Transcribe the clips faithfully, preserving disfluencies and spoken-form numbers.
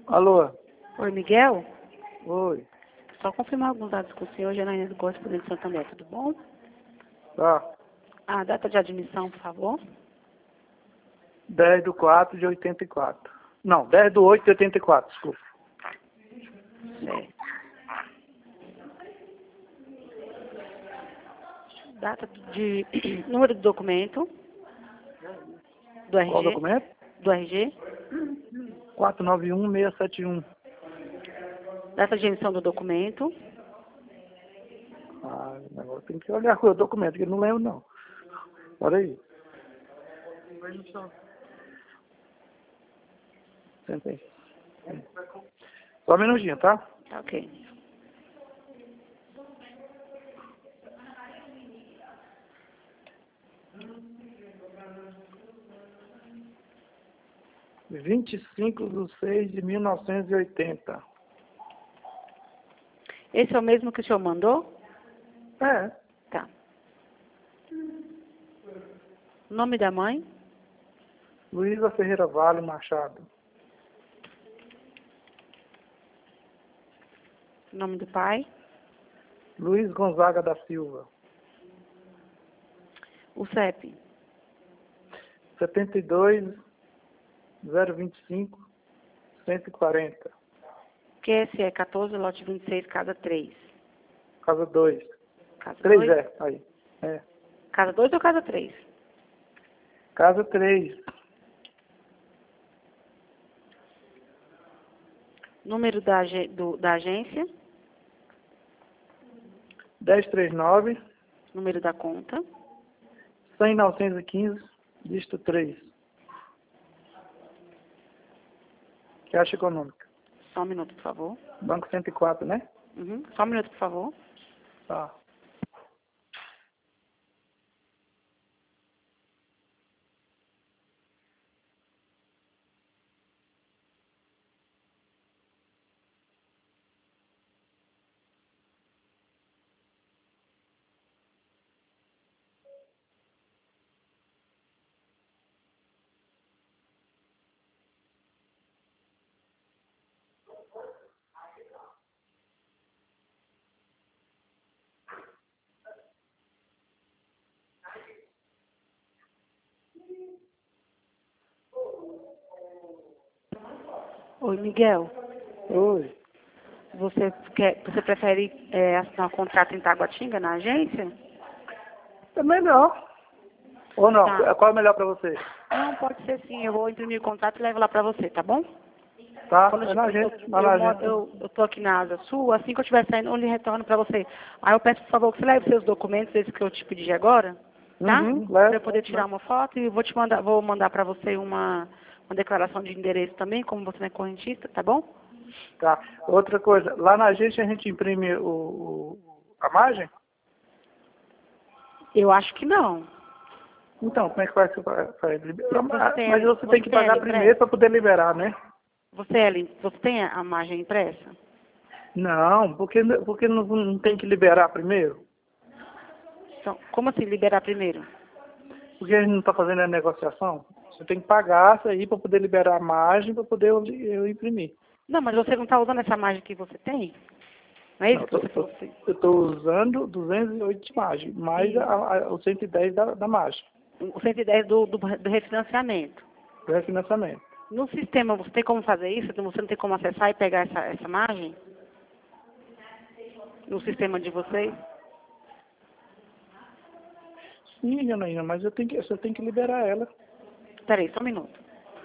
Alô? Oi, Miguel? Oi. Só confirmar alguns dados com o senhor, Janaína do Gosto, Prudente Santander, tudo bom? Tá. A data de admissão, por favor. dez do quatro de oitenta e quatro. Não, dez do oito de oitenta e quatro, desculpa. Certo. Data de... número do documento. Do Qual R G. documento? Do R G. quatro nove um seis sete um. Data de emissão do documento. Ah, agora tem que olhar com o documento, que eu não lembro não. Olha aí. Senta aí. Só um minutinho, tá? Tá ok. vinte e cinco de seis de mil novecentos e oitenta. Esse é o mesmo que o senhor mandou? É. Tá. Nome da mãe? Luísa Ferreira Vale Machado. Nome do pai? Luiz Gonzaga da Silva. O C E P? setenta e dois, zero vinte e cinco, cento e quarenta. Q S E quatorze, lote vinte e seis, casa três. Casa dois. Casa três dois? é, aí. É. Casa dois ou casa três? Casa três. Número da, ag- do, da agência? dez trinta e nove, Número da conta? cem novecentos e quinze, dígito três. Caixa Econômica. Só um minuto, por favor. Banco cento e quatro, né? Uhum. Só um minuto, por favor. Tá. Oi, Miguel. Oi. Você, quer, você prefere é, assinar um contrato em Taguatinga, na agência? É melhor. Ou não? Tá. Qual é melhor pra você? Não, pode ser sim. Eu vou imprimir o contrato e levo lá pra você, tá bom? Tá? Quando É eu, na eu, agência. Vai eu, na moro- agência. eu, eu tô aqui na Asa Sul, assim que eu estiver saindo, eu lhe retorno pra você. Aí eu peço, por favor, que você leve seus documentos, esses que eu te pedi agora, tá? Uhum, Pra leve. eu poder tirar uma foto e vou te mandar, vou mandar pra você uma, uma declaração de endereço também, como você não é correntista, tá bom? Tá. Outra coisa, lá na agência a gente imprime o, o- a margem? Eu acho que não. Então, como é que vai ser para para liberar? Você tem Mas ela, você tem você que tem ela pagar primeiro impressa? para poder liberar, né? Você, Ellen, você tem a margem impressa? Não, porque, porque não, não tem que liberar primeiro? Então, como assim liberar primeiro? Porque a gente não está fazendo a negociação? Você tem que pagar isso aí para poder liberar a margem para poder eu, eu imprimir. Não, mas você não está usando essa margem que você tem? Não é Não, isso eu que você tô- falou assim? eu estou usando duzentos e oito de margem, mais a, a, o cento e dez da, da margem, O cento e dez do, do, do refinanciamento. do refinanciamento. No sistema, você tem como fazer isso? Você não tem como acessar e pegar essa, essa margem? No sistema de vocês? Sim, Janaína, mas eu tenho que, você tem que liberar ela. Peraí, só um minuto.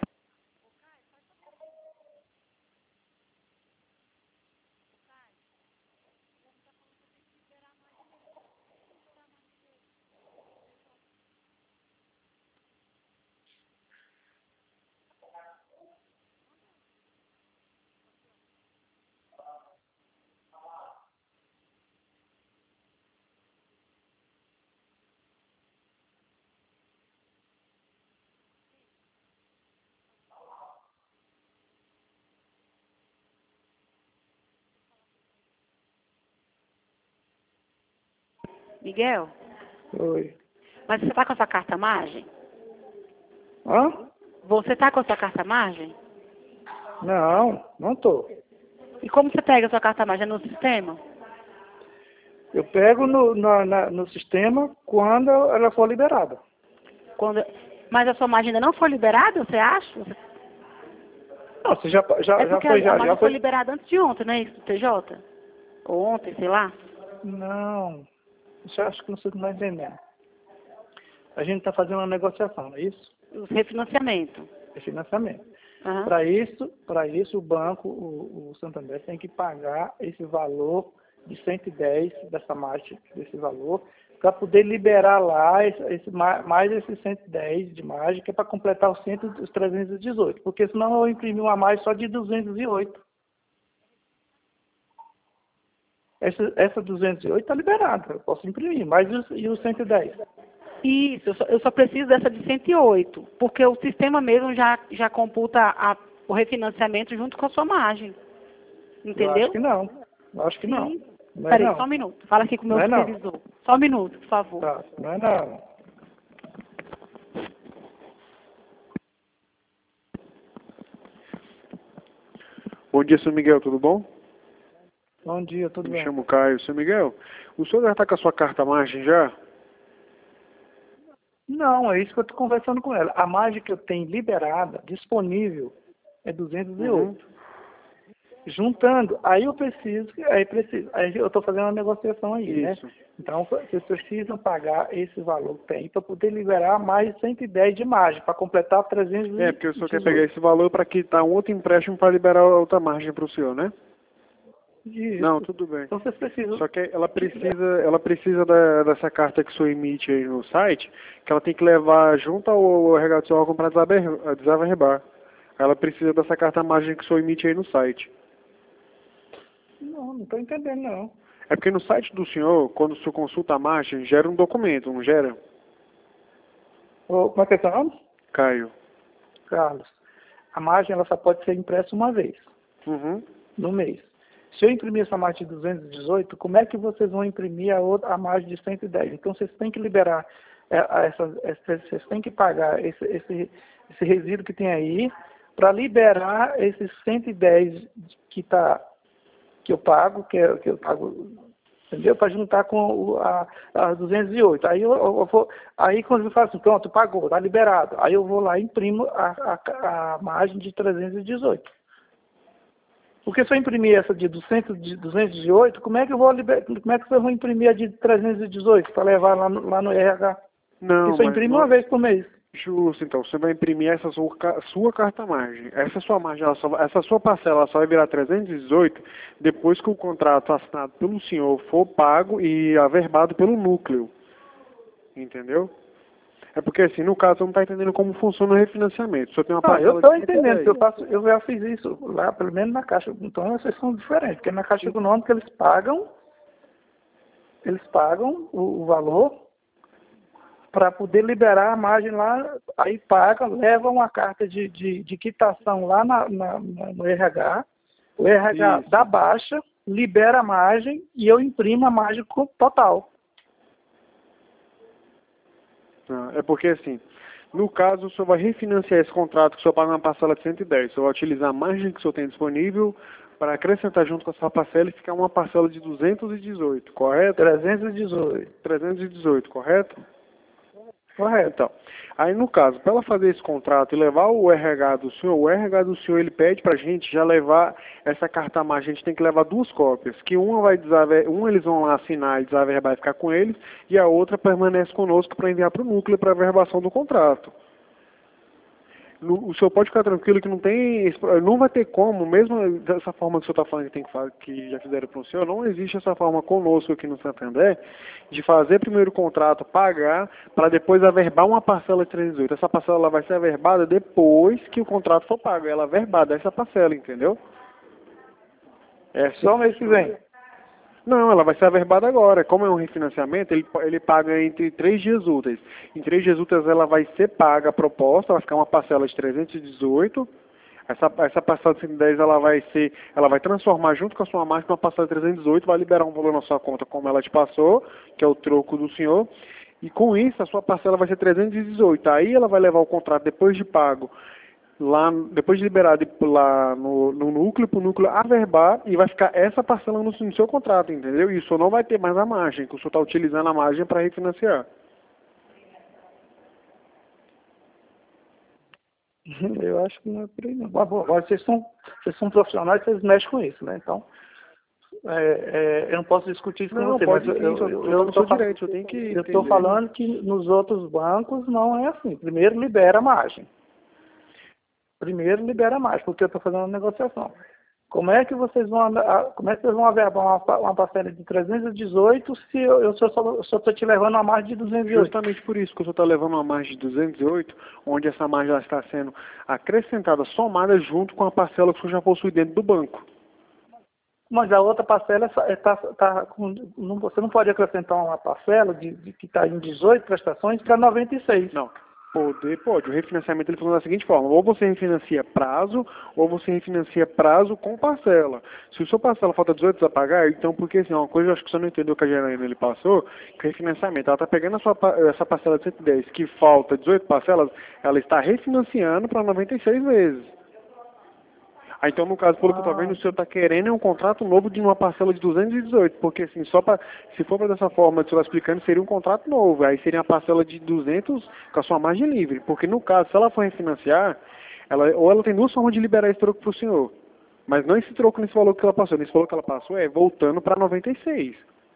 Miguel, Oi. mas você está com a sua carta margem? Hã? Você está com a sua carta margem? Não, não tô. E como você pega a sua carta mágica no sistema? Eu pego no, na, na- no sistema quando ela for liberada. Quando... Mas a sua margem ainda não foi liberada, você acha? Não, você já, já, É já porque foi, a já, margem já foi foi. liberada antes de ontem, não é isso, do T J? Ou ontem, sei lá. Não, você acha que você não está entendendo. A gente está fazendo uma negociação, não é isso? O refinanciamento. É financiamento. Aham. Para isso, para isso o banco, o, o Santander, tem que pagar esse valor de cento e dez dessa margem, desse valor, para poder liberar lá esse, esse, ma- mais esses cento e dez de margem, que é para completar os, cem, os trezentos e dezoito. Porque senão eu imprimi uma margem só de duzentos e oito. Essa, essa duzentos e oito está liberada, eu posso imprimir, mas e os, e os cento e dez? Isso, eu só, eu só preciso dessa de cento e oito, porque o sistema mesmo já, já computa a- o refinanciamento junto com a sua margem. Eu Entendeu? acho que não. Eu acho que não. Sim. Não é Peraí, não. só um minuto. Fala aqui com o meu Não é não. supervisor. Só um minuto, por favor. Tá, não é não. Bom dia, senhor Miguel, tudo bom? Bom dia, tudo Me bem? chamo Caio. Senhor Miguel, o senhor já está com a sua carta margem já? Não, é isso que eu estou conversando com ela. A margem que eu tenho liberada, disponível, é duzentos e oito. Uhum. Juntando, aí eu preciso, aí preciso, aí eu estou fazendo uma negociação aí, Isso. né? Então, vocês precisam pagar esse valor que tem para poder liberar mais cento e dez de margem, para completar trezentos e dezoito. É, porque o senhor quer pegar esse valor para quitar um outro empréstimo para liberar outra margem para o senhor, né? Isso. Não, tudo bem. Então, vocês precisam... Só que ela precisa, ela precisa da, dessa carta que o senhor emite aí no site, que ela tem que levar junto ao R H do seu órgão para desaver- desaverbar. Ela precisa dessa carta margem que o senhor emite aí no site. Não, não estou entendendo, não. É porque no site do senhor, quando o senhor consulta a margem, gera um documento, não gera? Ô, como é que é seu nome? Caio. Carlos. A margem ela só pode ser impressa uma vez Uhum. no mês. Se eu imprimir essa margem de duzentos e dezoito, como é que vocês vão imprimir a, outra, a margem de cento e dez? Então, vocês têm que liberar, é, a essa, essa, vocês têm que pagar esse, esse, esse resíduo que tem aí para liberar esses cento e dez que, tá, que eu pago, que, é, que eu pago, entendeu? Para juntar com o, a, a duzentos e oito. Aí, eu, eu vou, aí quando eu falo assim, pronto, pagou, está liberado. Aí eu vou lá e imprimo a, a, a margem de trezentos e dezoito. Porque se eu imprimir essa de duzentos, de duzentos e oito, como é que eu vou liber... como é que eu vou imprimir a de trezentos e dezoito para levar lá no, lá no R H? Não, Isso eu mas imprimo não... uma vez por mês. Justo, então, você vai imprimir essa sua, ca- sua carta margem. Essa sua margem, ela só vai- essa sua parcela ela só vai virar trezentos e dezoito depois que o contrato assinado pelo senhor for pago e averbado pelo núcleo. Entendeu? É porque, assim, no caso, você não está entendendo como funciona o refinanciamento. Só tem uma Não, parcela eu estou de entendendo, que eu, cento e dez. faço, eu já fiz isso lá, pelo menos na Caixa. Então essas são diferentes, porque na Caixa Econômica eles pagam, eles pagam o, o valor para poder liberar a margem lá, aí pagam, levam uma carta de, de, de quitação lá na, na, na- no R H, o R H Isso. dá baixa, libera a margem e eu imprimo a margem co- total. Ah, é porque, assim, no caso, o senhor vai refinanciar esse contrato que o senhor paga uma parcela de cento e dez. O senhor vai utilizar a margem que o senhor tem disponível para acrescentar junto com essa parcela e ficar uma parcela de duzentos e dezoito, correto? trezentos e dezoito. trezentos e dezoito, correto? Correto. Então, aí no caso, para ela fazer esse contrato e levar o R H do senhor, o R H do senhor ele pede para a gente já levar essa carta margem, a gente tem que levar duas cópias, que uma vai desaver, uma eles vão lá assinar e desaverbar e ficar com eles, e a outra permanece conosco para enviar para o núcleo para a averbação do contrato. No- o senhor pode ficar tranquilo que não tem, não vai ter como, mesmo dessa forma que o senhor está falando que tem que fazer, que já fizeram para o senhor, não existe essa forma conosco aqui no Santander de fazer primeiro o contrato, pagar, para depois averbar uma parcela de trezentos e dezoito. Essa parcela ela vai ser averbada depois que o contrato for pago, ela é averbada essa parcela, entendeu? É Só o mês que vem. Não, ela vai ser averbada agora. Como é um refinanciamento, ele, ele paga entre três dias úteis. Em três dias úteis ela vai ser paga a proposta, vai ficar uma parcela de trezentos e dezoito. Essa, essa parcela de cento e dez ela vai ser, ela vai transformar junto com a sua marca uma parcela de trezentos e dezoito, vai liberar um valor na sua conta como ela te passou, que é o troco do senhor. E com isso a sua parcela vai ser trezentos e dezoito. Aí ela vai levar o contrato depois de pago lá, depois de liberar de, lá no, no núcleo, para o núcleo averbar, e vai ficar essa parcela no, no seu contrato, entendeu? E o senhor não vai ter mais a margem, que o senhor está utilizando a margem para refinanciar. Eu acho que não é por aí, não. Mas, bom, vocês são, vocês são profissionais, vocês mexem com isso, né? Então, é, é, eu não posso discutir isso com Não, você, pode mas sim, eu, só- eu, só eu, no tô seu fa- direito, eu tenho que eu estou entender. falando que nos outros bancos não é assim. Primeiro libera a margem. Primeiro libera a margem, porque eu estou fazendo uma negociação. Como é que vocês vão, a- como é que vocês vão averbar uma, pa- uma parcela de trezentos e dezoito se eu, eu só estou te levando a margem de duzentos e oito? Justamente por isso que o senhor está levando uma margem de duzentos e oito, onde essa margem ela está sendo acrescentada, somada junto com a parcela que o senhor já possui dentro do banco. Mas a outra parcela, é, tá, tá com, não, você não pode acrescentar uma parcela de, de que está em dezoito prestações para noventa e seis. Não, poder pode. O refinanciamento ele funciona da seguinte forma: ou você refinancia prazo, ou você refinancia prazo com parcela. Se o seu parcela falta dezoito a pagar, então, porque assim, uma coisa eu acho que você não entendeu que a Janaína ele passou, que o refinanciamento, ela está pegando a sua, pa- essa parcela de cento e dez, que falta dezoito parcelas, ela está refinanciando para noventa e seis vezes. Ah, então, no caso, pelo que eu estou vendo, o senhor está querendo é um contrato novo de uma parcela de duzentos e dezoito, porque assim, só para, se for para dessa forma, que o senhor está explicando, seria um contrato novo, aí seria uma parcela de duzentos com a sua margem livre, porque no caso, se ela for refinanciar, ela, ou ela tem duas formas de liberar esse troco para o senhor, mas não esse troco nesse valor que ela passou, nesse valor que ela passou é voltando para noventa e seis.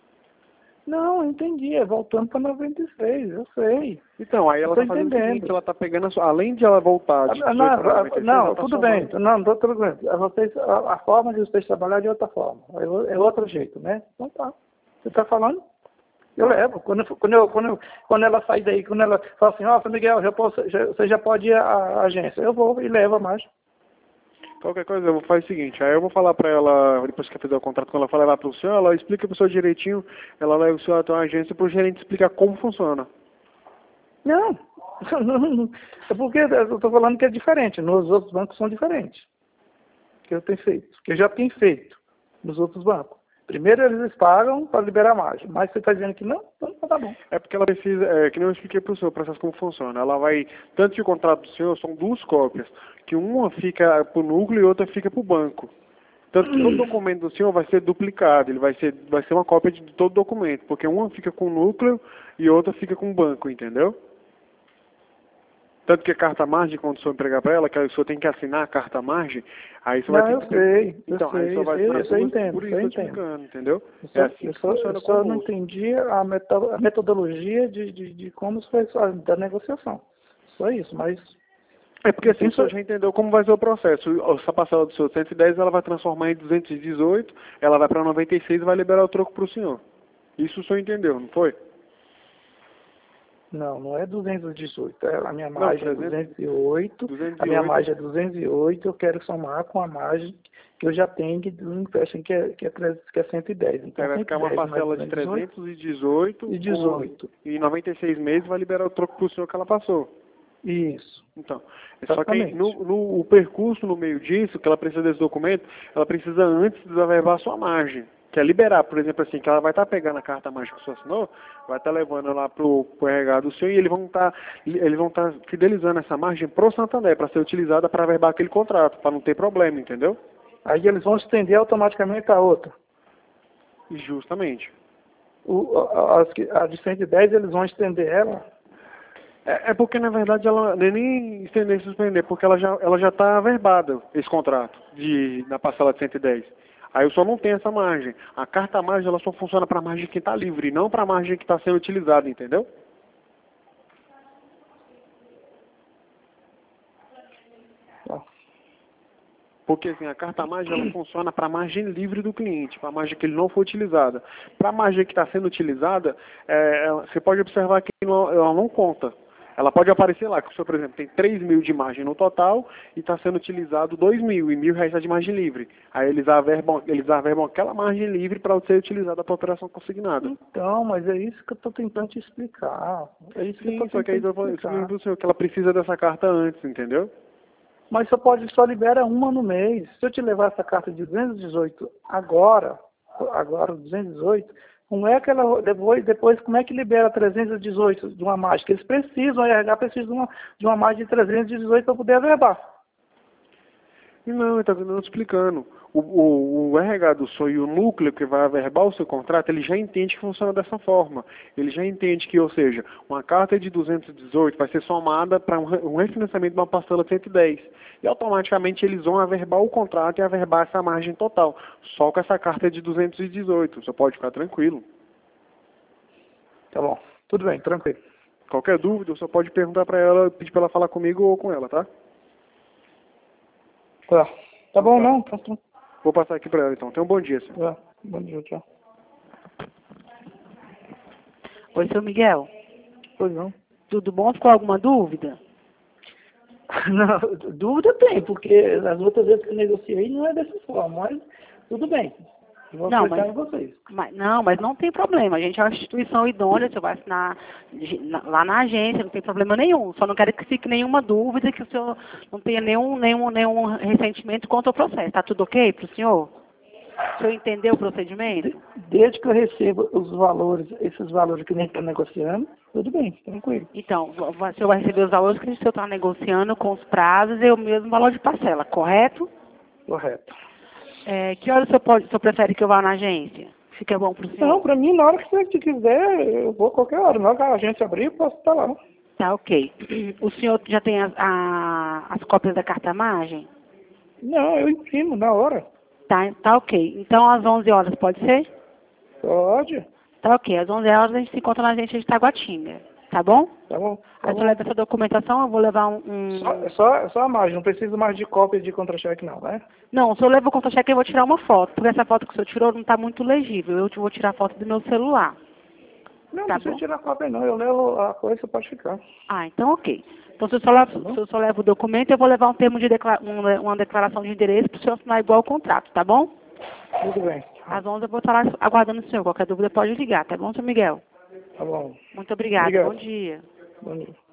Não, eu entendi, é voltando para noventa e seis, eu sei. Então, aí ela Estou está fazendo o entendendo. seguinte, ela está pegando, a sua, além de ela voltar de Ah, dezoito para noventa e Não, seis, ela não está tudo bem, somando. não, não tudo bem. Vocês, a, a forma de vocês trabalhar é de outra forma, é, o- é outro jeito, né? Então tá, você está falando? Eu levo. Quando, eu- quando, eu, quando, eu, quando ela sai daí, quando ela fala assim, ó, Miguel, já posso, já- você já pode ir à, à agência, eu vou e levo a mais. Qualquer coisa, eu vou fazer o seguinte, aí eu vou falar pra ela, depois que eu fizer o contrato, quando ela for levar pro senhor, ela explica pro senhor direitinho, ela leva o senhor até uma agência pro gerente explicar como funciona. Não, é porque eu estou falando que é diferente, nos outros bancos são diferentes, que eu tenho feito, que eu já tenho feito nos outros bancos. Primeiro eles pagam para liberar a margem, mas você está dizendo que não, então tá bom. É porque ela precisa, é, que nem eu expliquei pro senhor, o processo como funciona. Ela vai, tanto que o contrato do senhor são duas cópias, que uma fica pro núcleo e outra fica pro banco. Tanto que todo documento do senhor vai ser duplicado, ele vai ser, vai ser uma cópia de todo documento, porque uma fica com o núcleo e outra fica com o banco, entendeu? Tanto que a carta margem, quando o senhor entregar para ela, que o senhor tem que assinar a carta margem, aí você vai Não, ter eu que... sei, eu Então, aí sei, só eu vai sei, assinar eu só duas, entendo, por isso eu eu tô te entendo. explicando, entendeu? Eu só, É assim eu que só, funciona eu só com não o uso. entendi a, meto, a metodologia de, de, de como foi a- da negociação. Só isso, mas... É porque assim, o Isso- senhor já entendeu como vai ser o processo. Essa parcela do senhor cento e dez, ela vai transformar em duzentos e dezoito, ela vai para noventa e seis e vai liberar o troco para o senhor. Isso o senhor entendeu, não foi? Não, não é duzentos e dezoito. É, a minha Não, margem é trezentos duzentos e oito. duzentos A e minha oito. margem é duzentos e oito. Eu quero somar com a margem que eu já tenho de um empréstimo que é, que é, tre- que é cento e dez. Então, Aí vai ficar uma cento e dez mais parcela de trezentos e dezoito e dezoito. com, e noventa e seis meses vai liberar o troco para o senhor que ela passou. Isso. Então, é só que Exatamente. no, no o percurso no meio disso, que ela precisa desse documento, ela precisa antes desaverbar a sua margem, que é liberar, por exemplo, assim, que ela vai estar pegando a carta mágica que o senhor assinou, vai estar levando lá pro, pro R H do senhor e eles vão estar eles vão estar fidelizando essa margem pro Santander para ser utilizada para averbar aquele contrato, para não ter problema, entendeu? Aí eles vão estender automaticamente a outra. E justamente. O, a, as que- a de cento e dez eles vão estender ela. É, é porque, na verdade, ela nem, nem estender e suspender, porque ela já ela já está averbada, esse contrato, de, na parcela de cento e dez. Aí eu só não tenho essa margem. A carta margem, ela só funciona para a margem que está livre, não para a margem que está sendo utilizada, entendeu? Ó, Porque assim, a carta margem ela funciona para a margem livre do cliente, para a margem que ele não for utilizada. Para a margem que está sendo utilizada, é, ela- você pode observar que não- ela não conta. Ela pode aparecer lá, que o senhor, por exemplo, tem três mil de margem no total e está sendo utilizado dois mil, e mil reais está de margem livre. Aí eles averbam, eles averbam aquela margem livre para ser utilizada para operação consignada. Então, mas é isso que eu estou tentando te explicar. É isso que eu Sim, estou só que aí tentando eu vou te explicar explicar. para o senhor que ela precisa dessa carta antes, entendeu? Mas só pode, só libera uma no mês. Se eu te levar essa carta de duzentos e dezoito agora, agora duzentos e dezoito, como é que ela, depois, depois como é que libera trezentos e dezoito de uma margem? Que eles precisam, a R H precisa de uma, de uma margem de trezentos e dezoito para poder averbar. Não, ele está não explicando. O, o, o R H do senhor e o núcleo que vai averbar o seu contrato, ele já entende que funciona dessa forma. Ele já entende que, ou seja, uma carta de duzentos e dezoito vai ser somada para um, re- um refinanciamento de uma parcela de cento e dez. E automaticamente eles vão averbar o contrato e averbar essa margem total. Só com essa carta de duzentos e dezoito. Você pode ficar tranquilo. Tá bom. Tudo bem, tranquilo. Qualquer dúvida, você pode perguntar para ela, pedir para ela falar comigo ou com ela, tá? Tá. Tá bom, Tá. não? Tá, tá. Vou passar aqui para ela então. Tenha um bom dia, senhor. Tá. Bom dia, tchau. Oi, seu Miguel. Pois não. Tudo bom? Ficou alguma dúvida? Não, dúvida tem, porque as outras vezes que eu negociei não é dessa forma, mas tudo bem. Eu vou Não, explicar mas- em vocês. Mas, não, mas não tem problema. A gente é uma instituição idônea, você vai assinar de- na- lá na agência, não tem problema nenhum. Só não quero que fique nenhuma dúvida, que o senhor não tenha nenhum, nenhum, nenhum ressentimento contra o processo. Está tudo ok para o senhor? O senhor entendeu o procedimento? Desde que eu recebo os valores, esses valores que nem está negociando, tudo bem, tranquilo. Então, o o senhor vai receber os valores que o senhor está negociando com os prazos e o mesmo valor de parcela, correto? Correto. É, que hora o senhor, pode, o senhor prefere que eu vá na agência? Fica bom para o senhor? Não, para mim, na hora que você quiser, eu vou qualquer hora. Na hora que a agência abrir, eu posso estar lá. Tá, ok. O senhor já tem as, a- as cópias da carta-magem? Não, eu imprimo na hora. Tá, tá ok. Então, às onze horas, pode ser? Pode. Tá ok. Às onze horas a gente se encontra na agência de Taguatinga. Tá bom? Tá bom. Tá Aí bom. eu levo essa documentação, eu vou levar um... um- Só, é só, é só a margem, não preciso mais de cópia de contra-cheque não, né? Não, se eu levo o contra-cheque, eu vou tirar uma foto, porque essa foto que o senhor tirou não está muito legível. Eu vou tirar a foto do meu celular. Não, Tá não precisa bom. tirar cópia não, eu levo a coisa, pode ficar. Ah, então ok. Então, se eu só levo, Tá bom. se eu só levo o documento, eu vou levar um termo de decla- um- uma declaração de endereço para o senhor assinar igual ao contrato, tá bom? Tudo bem. Às onze eu vou estar lá aguardando o senhor. Qualquer dúvida pode ligar, tá bom, seu Miguel? Tá bom. Muito obrigada. Obrigado. Bom dia. Bom dia.